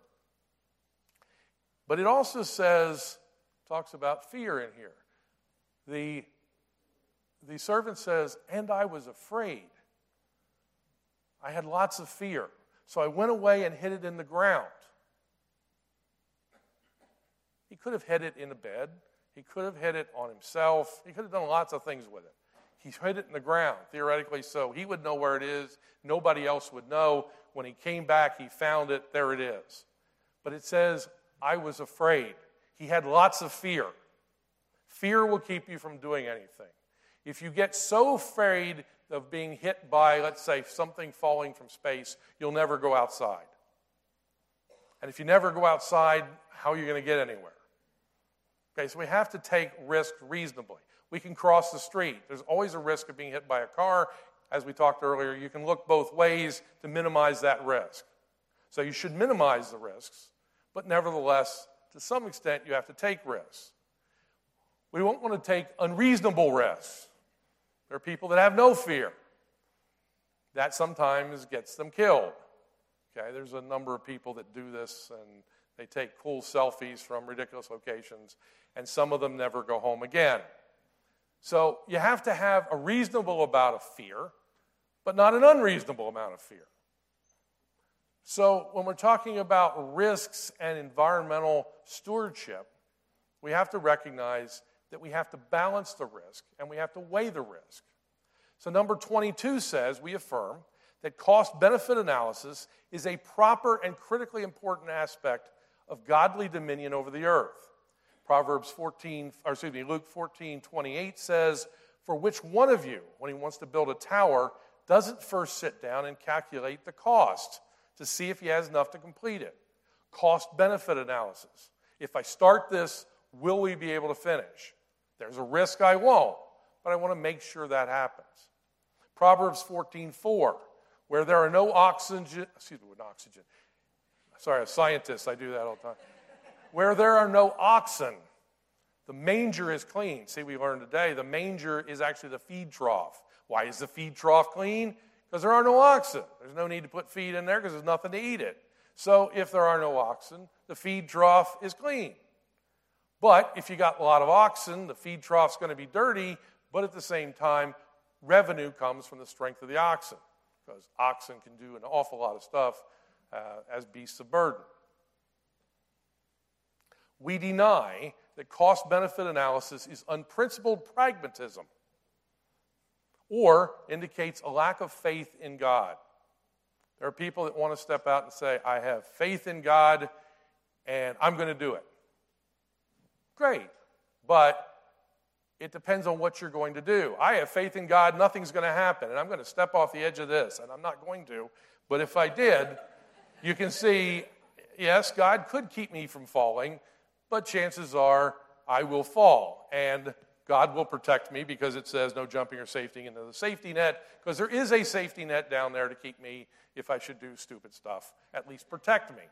But it also says, talks about fear in here. The, the servant says, and I was afraid. I had lots of fear. So I went away and hid it in the ground. He could have hid it in a bed. He could have hid it on himself. He could have done lots of things with it. He hid it in the ground, theoretically so. He would know where it is. Nobody else would know. When he came back, he found it. There it is. But it says, I was afraid. He had lots of fear. Fear will keep you from doing anything. If you get so afraid of being hit by, let's say, something falling from space, you'll never go outside. And if you never go outside, how are you going to get anywhere? Okay, so we have to take risks reasonably. We can cross the street. There's always a risk of being hit by a car. As we talked earlier, you can look both ways to minimize that risk. So you should minimize the risks, but nevertheless, to some extent, you have to take risks. We won't want to take unreasonable risks. There are people that have no fear. That sometimes gets them killed. Okay, there's a number of people that do this, and they take cool selfies from ridiculous locations, and some of them never go home again. So you have to have a reasonable amount of fear, but not an unreasonable amount of fear. So when we're talking about risks and environmental stewardship, we have to recognize that we have to balance the risk and we have to weigh the risk. So number twenty-two says, we affirm that cost-benefit analysis is a proper and critically important aspect of godly dominion over the earth. Proverbs fourteen, or excuse me, Luke fourteen twenty-eight says, for which one of you, when he wants to build a tower, doesn't first sit down and calculate the cost to see if he has enough to complete it? Cost-benefit analysis. If I start this, will we be able to finish? There's a risk I won't, but I want to make sure that happens. Proverbs fourteen four, where there are no oxygen, excuse me, with oxygen. Sorry, a scientist, I do that all the time. Where there are no oxen, the manger is clean. See, we learned today, the manger is actually the feed trough. Why is the feed trough clean? Because there are no oxen. There's no need to put feed in there because there's nothing to eat it. So if there are no oxen, the feed trough is clean. But if you got a lot of oxen, the feed trough's going to be dirty, but at the same time, revenue comes from the strength of the oxen, because oxen can do an awful lot of stuff uh, as beasts of burden. We deny that cost-benefit analysis is unprincipled pragmatism or indicates a lack of faith in God. There are people that want to step out and say, I have faith in God, and I'm going to do it. Great. but it depends on what you're going to do. I have faith in God, nothing's going to happen, and I'm going to step off the edge of this, and I'm not going to. But if I did, you can see, yes, God could keep me from falling, but chances are I will fall. And God will protect me because it says no jumping or safety into the safety net, because there is a safety net down there to keep me if I should do stupid stuff, at least protect me.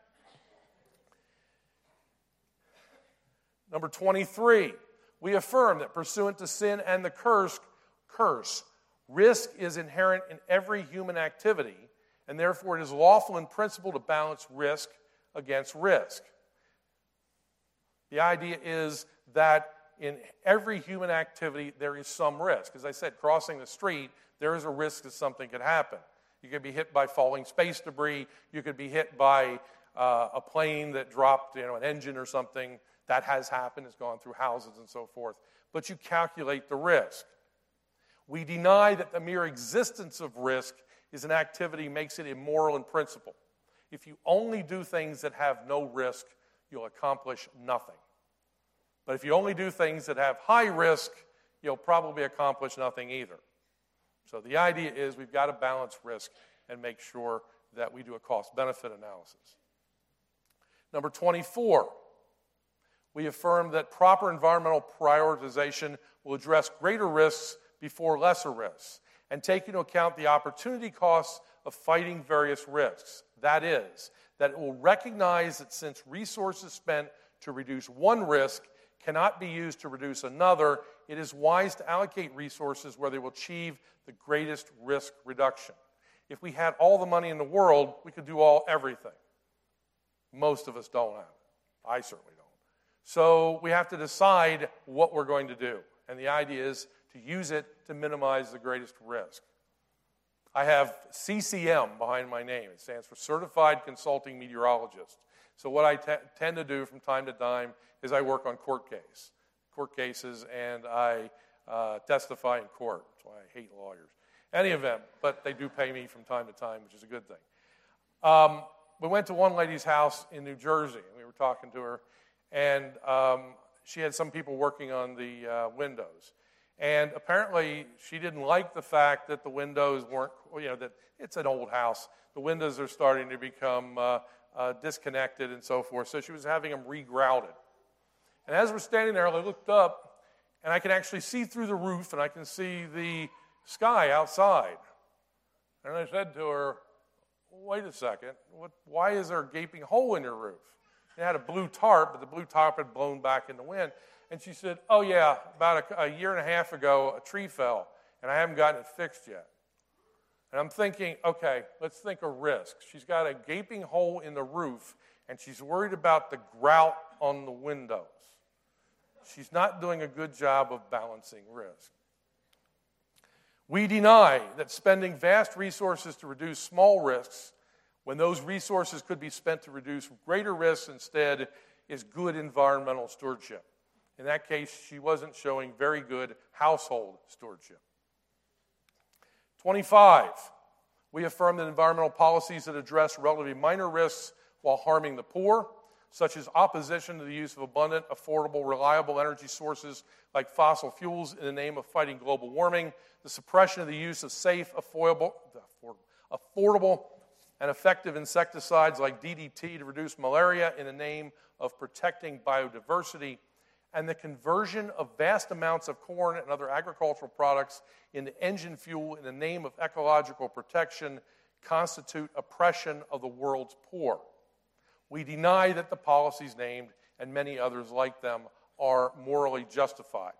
Number twenty-three, we affirm that pursuant to sin and the curse, curse, risk is inherent in every human activity, and therefore it is lawful in principle to balance risk against risk. The idea is that in every human activity, there is some risk. As I said, crossing the street, there is a risk that something could happen. You could be hit by falling space debris. You could be hit by uh, a plane that dropped, you know, an engine or something. That has happened. It's gone through houses and so forth. But you calculate the risk. We deny that the mere existence of risk is an activity makes it immoral in principle. If you only do things that have no risk, you'll accomplish nothing. But if you only do things that have high risk, you'll probably accomplish nothing either. So the idea is we've got to balance risk and make sure that we do a cost-benefit analysis. Number twenty-four, we affirm that proper environmental prioritization will address greater risks before lesser risks and take into account the opportunity costs of fighting various risks. That is, that it will recognize that since resources spent to reduce one risk cannot be used to reduce another, it is wise to allocate resources where they will achieve the greatest risk reduction. If we had all the money in the world, we could do all everything. Most of us don't have it. I certainly don't. So we have to decide what we're going to do. And the idea is to use it to minimize the greatest risk. I have C C M behind my name. It stands for Certified Consulting Meteorologist. So what I t- tend to do from time to time is I work on court case, court cases, and I uh, testify in court. That's why I hate lawyers. Any event, but they do pay me from time to time, which is a good thing. Um, we went to one lady's house in New Jersey, and we were talking to her, and um, she had some people working on the uh, windows. And apparently she didn't like the fact that the windows weren't, you know, that it's an old house. The windows are starting to become uh, uh, disconnected and so forth. So she was having them regrouted. And as we're standing there, I looked up, and I can actually see through the roof, and I can see the sky outside. And I said to her, wait a second, what, why is there a gaping hole in your roof? It had a blue tarp, but the blue tarp had blown back in the wind. And she said, oh yeah, about a, a year and a half ago, a tree fell, and I haven't gotten it fixed yet. And I'm thinking, okay, let's think of risk. She's got a gaping hole in the roof, and she's worried about the grout on the windows. She's not doing a good job of balancing risk. We deny that spending vast resources to reduce small risks, when those resources could be spent to reduce greater risks instead, is good environmental stewardship. In that case, she wasn't showing very good household stewardship. twenty-five, we affirm that environmental policies that address relatively minor risks while harming the poor, such as opposition to the use of abundant, affordable, reliable energy sources like fossil fuels in the name of fighting global warming, the suppression of the use of safe, affordable, affordable and effective insecticides like D D T to reduce malaria in the name of protecting biodiversity, and the conversion of vast amounts of corn and other agricultural products into engine fuel in the name of ecological protection constitute oppression of the world's poor. We deny that the policies named, and many others like them, are morally justified.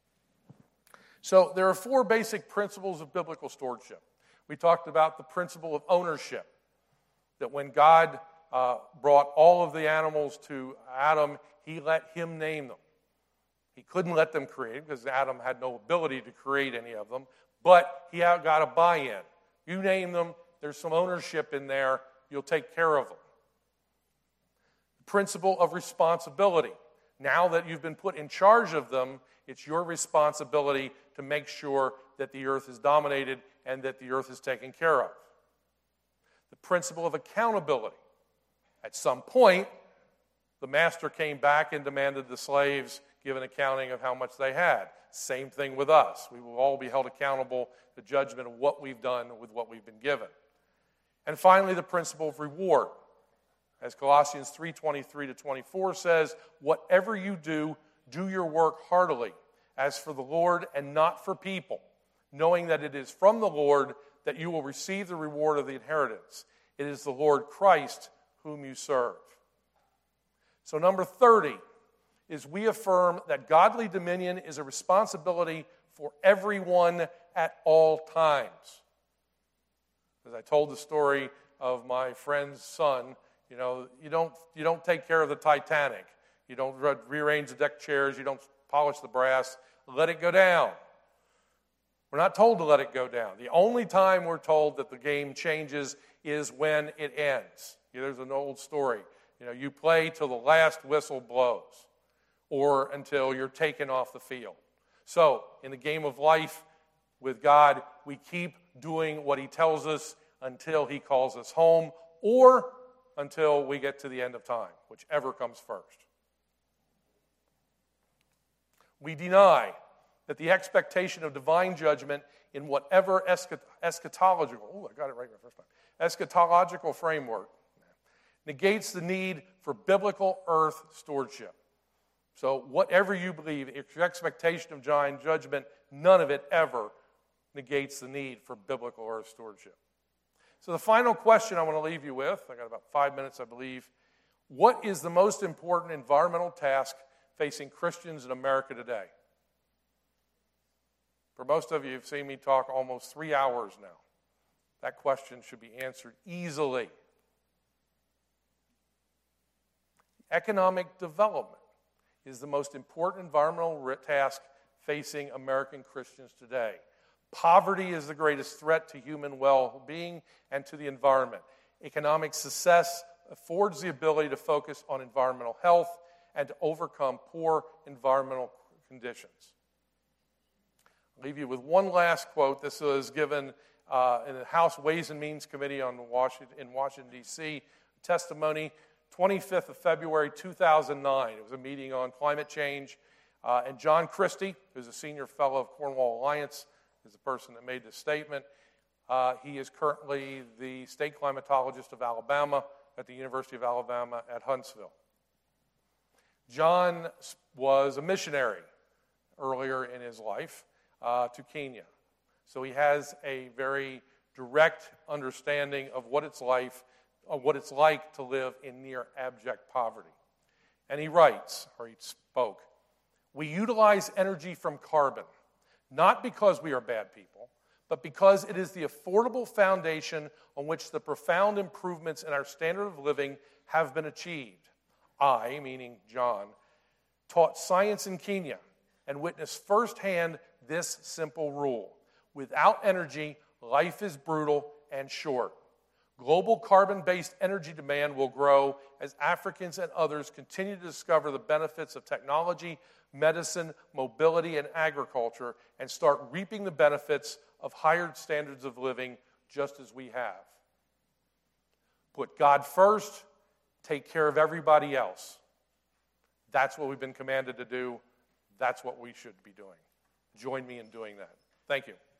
So there are four basic principles of biblical stewardship. We talked about the principle of ownership, that when God uh, brought all of the animals to Adam, he let him name them. He couldn't let them create because Adam had no ability to create any of them, but he got a buy-in. You name them, there's some ownership in there, you'll take care of them. The principle of responsibility. Now that you've been put in charge of them, it's your responsibility to make sure that the earth is dominated and that the earth is taken care of. The principle of accountability. At some point, the master came back and demanded the slaves give an accounting of how much they had. Same thing with us. We will all be held accountable to judgment of what we've done with what we've been given. And finally, the principle of reward. As Colossians three twenty-three to twenty-four says, whatever you do, do your work heartily, as for the Lord and not for people, knowing that it is from the Lord that you will receive the reward of the inheritance. It is the Lord Christ whom you serve. So number thirty is we affirm that godly dominion is a responsibility for everyone at all times. As I told the story of my friend's son, you know, you don't, you don't take care of the Titanic. You don't re- rearrange the deck chairs. You don't polish the brass. Let it go down. We're not told to let it go down. The only time we're told that the game changes is when it ends. You know, there's an old story. You know, you play till the last whistle blows or until you're taken off the field. So, in the game of life with God, we keep doing what He tells us until He calls us home or until we get to the end of time, whichever comes first. We deny that the expectation of divine judgment in whatever eschat- eschatological, oh, I got it right the first time, eschatological framework negates the need for biblical earth stewardship. So whatever you believe, if your expectation of divine judgment, none of it ever negates the need for biblical earth stewardship. So the final question I want to leave you with, I got about five minutes, I believe. What is the most important environmental task facing Christians in America today? For most of you, you've seen me talk almost three hours now. That question should be answered easily. Economic development is the most important environmental task facing American Christians today. Poverty is the greatest threat to human well-being and to the environment. Economic success affords the ability to focus on environmental health and to overcome poor environmental conditions. I'll leave you with one last quote. This was given uh, in the House Ways and Means Committee on Washington, in Washington, D C Testimony, twenty-fifth of February, two thousand nine. It was a meeting on climate change. Uh, and John Christie, who's a senior fellow of Cornwall Alliance, is the person that made this statement. Uh, he is currently the state climatologist of Alabama at the University of Alabama at Huntsville. John was a missionary earlier in his life uh, to Kenya. So he has a very direct understanding of what it's like, of what it's like to live in near abject poverty. And he writes, or he spoke, "We utilize energy from carbon, not because we are bad people, but because it is the affordable foundation on which the profound improvements in our standard of living have been achieved. I," meaning John, "taught science in Kenya and witnessed firsthand this simple rule. Without energy, life is brutal and short. Global carbon-based energy demand will grow as Africans and others continue to discover the benefits of technology, medicine, mobility, and agriculture, and start reaping the benefits of higher standards of living just as we have. Put God first, take care of everybody else. That's what we've been commanded to do. That's what we should be doing. Join me in doing that. Thank you.